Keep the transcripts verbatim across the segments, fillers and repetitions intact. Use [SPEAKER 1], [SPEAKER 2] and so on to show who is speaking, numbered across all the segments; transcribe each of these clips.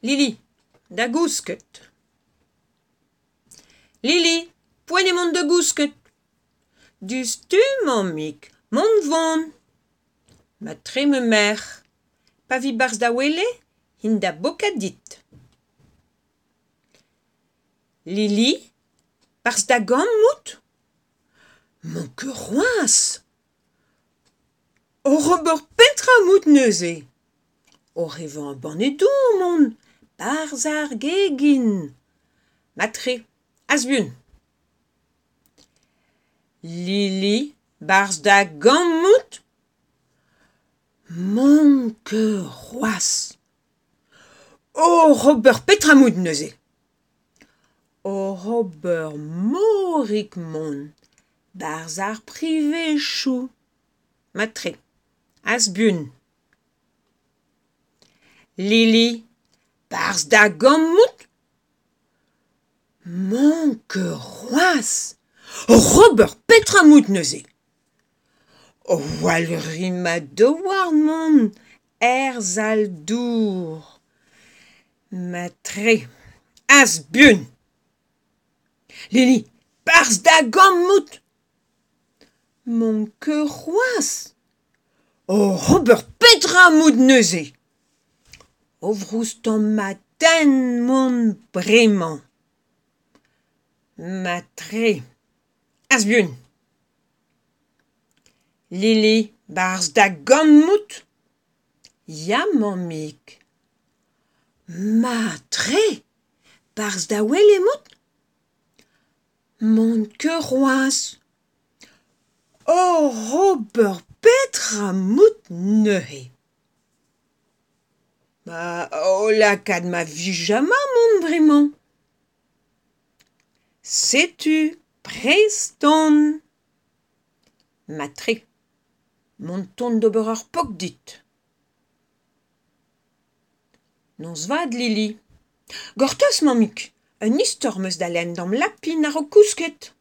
[SPEAKER 1] Lili, da gousket. Lili, poent mont da gousket. Dus tu, mammig, mont vont. Ma tre me mer. Pa vi barz da wele, hin da boka dit. Lili, barz da gammout? Mon que roas. O rober petra mout neuze. O revan banedou, mon, barz ar gegin. Ma tre, as bun. Lili, barz da gammout? Mon que roas. O rober petra mout neuze. O rober morik, mon, barz ar prive chou. Ma tre, as bun. Lili, barz da gammout? Mon que roas. O rober petra mout neuze. O walri ma dewar, mon, er zal dour. Ma tre, as bun. Lili, barz da gammout? Mon que roas. O rober petra mout neuze. O vroustan ma den, mon, bremañ. Ma tre, as bun. Lili, barz da gammout? Ya, mammig. Ma tre, barz da wele mout? Mon que roas. O rober petra mout neuze. Bah, o lakad ma vijama, mon, bremañ. Setu, preston. Ma tre, mon ton d'ober ar pok dit. Nons vat, Lili. Gortoz, mammig, un istor meus da lenn d'am lapin ar o kousket.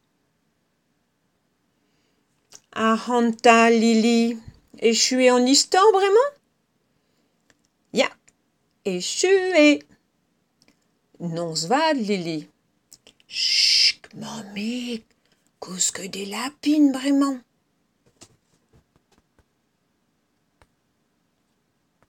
[SPEAKER 1] A hanta, Lili, echue an istor bremañ? Ya, echue. Nons vat, Lili. Chuk, mammig, kousket e lapin bremañ.